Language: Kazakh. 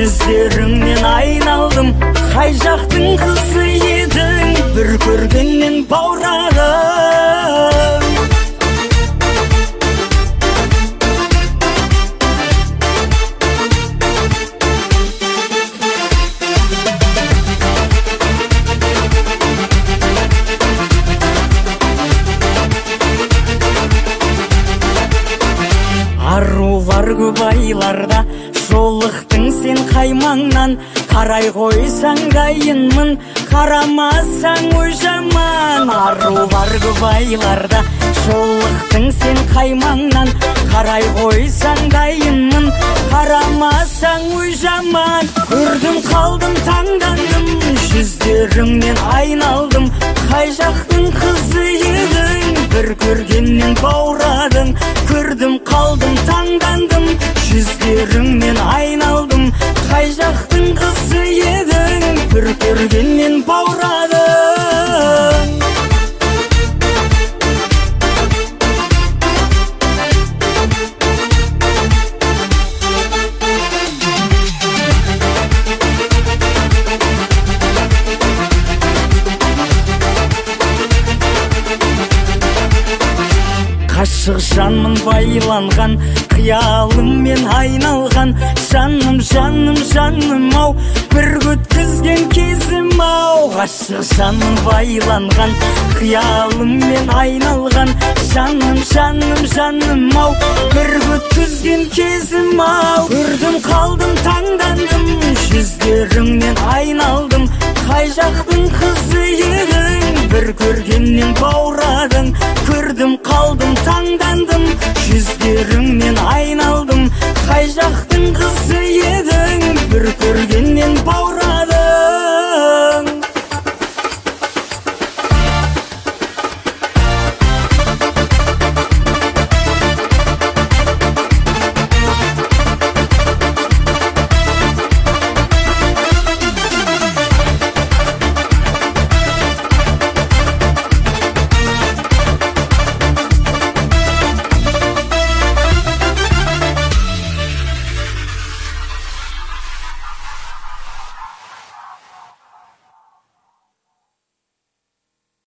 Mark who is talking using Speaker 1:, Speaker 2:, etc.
Speaker 1: жүздеріңнен айналдым. Қай жақтың қызы едің, бір көргеннен баурадым. Арулар көп айларда жолықтың сен қаймаңнан. Қарай қойсаң дайынмын, қарамасаң ой жаман. Арулар көп айларда жолықтың сен қаймаңнан. Қарай қойсаң дайынмын, қарамасаң ой жаман. Көрдім қалдым таңдандым, жүздеріңнен айналдым. Қай жақтың қызы едің, бір көргеннен баурадың. Көрдім қалдым таңдандым, жүздеріңнен айналдым. Қай жақтың қызы едің, бір көргеннен баурадың. Ғашық жанмын байланған, қиялыммен айналған. Жаным, жаным, жаным ау, бір өткізген кезім ау. Ғашық жанмын байланған, қиялыммен айналған. Жаным, жаным, жаным ау, бір өткізген кезім ау. Көрдім қалдым таңдандым, жүздеріңнен айналдым. Қай жақтың қызы едің, бір көргеннен баурадың. Көрдім қалдым